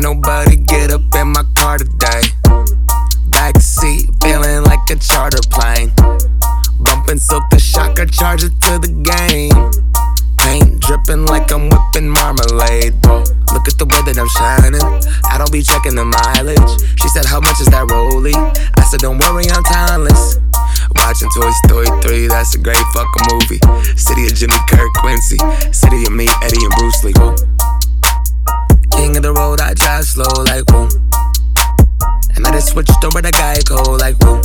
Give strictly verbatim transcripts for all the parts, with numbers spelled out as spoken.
Can't nobody get up in my car today. Backseat, feeling like a charter plane. Bumping Silk the Shocker, charge it to the game. Paint dripping like I'm whipping marmalade. Whoa, look at the way that I'm shining. I don't be checking the mileage. She said, how much is that rollie? I said, don't worry, I'm timeless. Watching Toy Story three, that's a great fucking movie. City of Jimmy Kirk Quincy, city of me, Eddie and Bruce Lee. Whoa. King of the road, I drive slow like whoa. And I just switched over to Geico like whoa.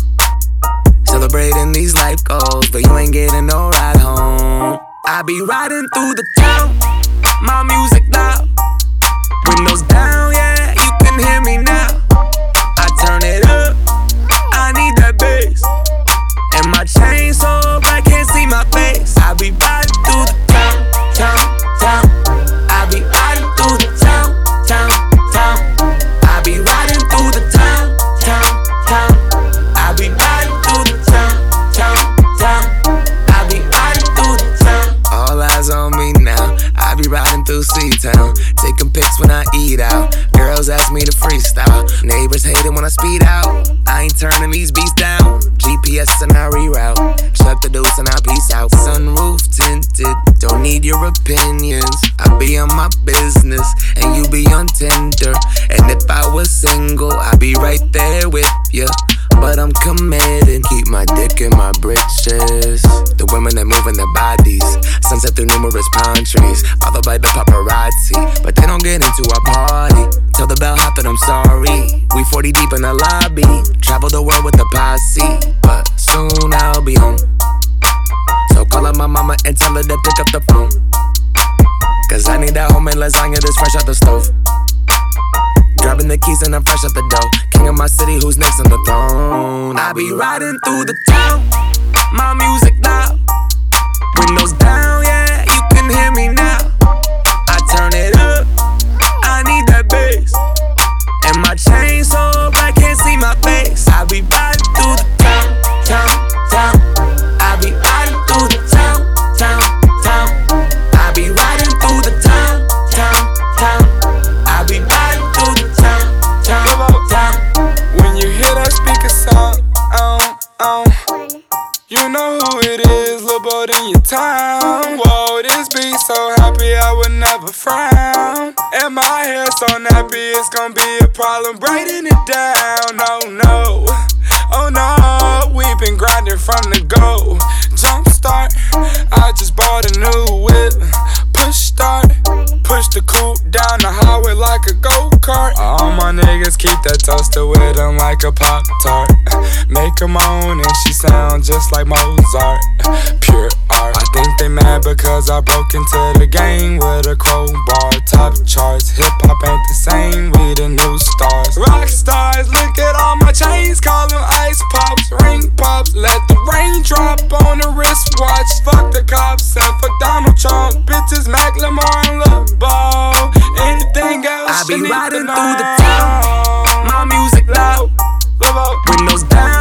Celebrating these life goals, but you ain't getting no ride home. I be riding through the town, my music loud. Windows down, yeah, you can hear me now. I turn it up, I need that bass. And my chain so bright, can't see my face. I be riding through the town, town, town. I be riding through the town, town, town. I be riding through the town, town, town. I be riding through the town, town, town. I be riding through the town. All eyes on me now. I be riding through C-Town, taking pics when I eat out. Girls ask me to freestyle. Neighbors hate it when I speed out. I ain't turning these beats down. G P S and I reroute. Chuck the deuce and I peace out. Sunroof tinted, don't need your opinions. I be on my business and you be on Tinder. And if I was single, I'd be right there with ya. But I'm committed, keep my dick in my britches. The women that moving their bodies, sunset through numerous palm trees, followed by the paparazzi. But they don't get into our party. Tell the bellhop that I'm sorry. We forty deep in the lobby, travel the world with the posse. But soon I'll be home. So call up my mama and tell her to pick up the phone. Cause I need that homemade lasagna that's fresh out the stove. Grabbing the keys and I'm fresh out the dough. King of my city, who's next on the throne? I be riding through the town, my music loud. Windows down, yeah, you can hear me now. I turn it up, I need that bass. And my chain so bright, can't see my face. I be riding through the town, town, town. I be riding through the town, town, town. I be riding through the town, town, town. I be riding through the town, town, town. When you hear that speaker sound, um, um, you know who it is, Lil' Boat in your town. Whoa, this beat so happy I would never frown. And my hair so nappy, it's gonna be a problem braiding it down. Oh no, oh no, we've been grinding from the go. Jump start, I just bought a new whip. Push start, push the coupe down the highway like a go-kart. All my niggas keep that toaster with them like a Pop-Tart. Make her moan and she sound just like Mozart. Pure art. I think they mad because I broke into the game with a crowbar. Top charts, hip-hop ain't the same, we the new stars. Rock stars, look at all my chains, call them ice pops. Ring pops, let the rain drop on the wristwatch. Fuck the cops and fuck Donald Trump. Bitches Macklemore and Lil' Bo. Anything else I be you need riding to know. through the town, my music loud. Windows down,